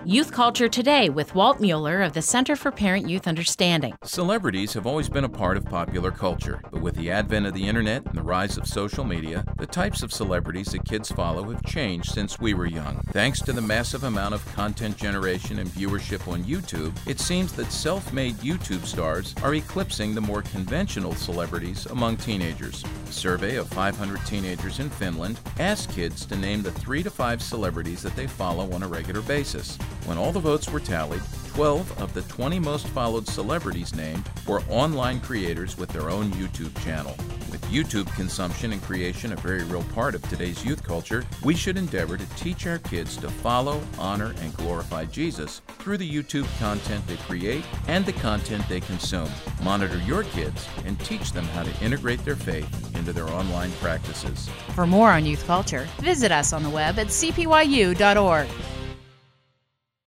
Youth Culture Today with Walt Mueller of the Center for Parent-Youth Understanding. Celebrities have always been a part of popular culture, but with the advent of the internet and the rise of social media, the types of celebrities that kids follow have changed since we were young. Thanks to the massive amount of content generation and viewership on YouTube, it seems that self-made YouTube stars are eclipsing the more conventional celebrities among teenagers. A survey of 500 teenagers in Finland asked kids to name the 3 to 5 celebrities that they follow on a regular basis. When all the votes were tallied, 12 of the 20 most followed celebrities named were online creators with their own YouTube channel. With YouTube consumption and creation a very real part of today's youth culture, we should endeavor to teach our kids to follow, honor, and glorify Jesus through the YouTube content they create and the content they consume. Monitor your kids and teach them how to integrate their faith into their online practices. For more on youth culture, visit us on the web at cpyu.org.